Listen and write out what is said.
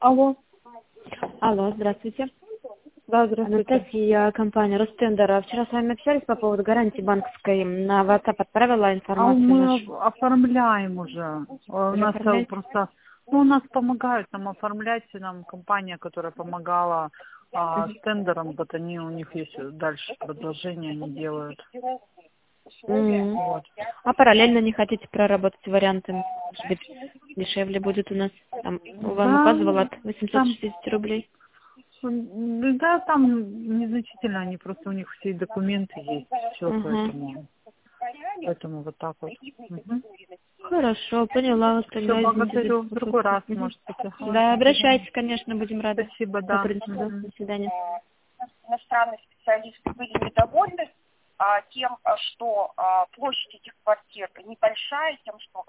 Алло. Алло, здравствуйте. Да, здравствуйте. Анастасия, компания Ростендер. Вчера с вами общались по поводу гарантии банковской. На WhatsApp отправила А информацию мы нашу. оформляем уже. У нас Оформляете? просто, у нас помогают нам оформлять, нам компания, которая помогала с тендером, вот они, у них есть дальше продолжение, они делают. Мгм. Вот. А параллельно не хотите проработать варианты? Может быть, дешевле будет у нас. Там, вам Да, указывал от там, 860 рублей. да, там незначительно, они просто, у них все документы есть, все, Угу. поэтому вот так вот. Мгм. Хорошо, поняла вас Все, тогда, извините за благодарю. В другой беспокойство. раз, Мгм. может быть. Ага, Да, до свидания. обращайтесь, конечно, будем рады Спасибо, да. сотрудничеству. Мгм. До свидания. Иностранные специалисты были недовольны тем, что площадь этих квартир небольшая, тем, что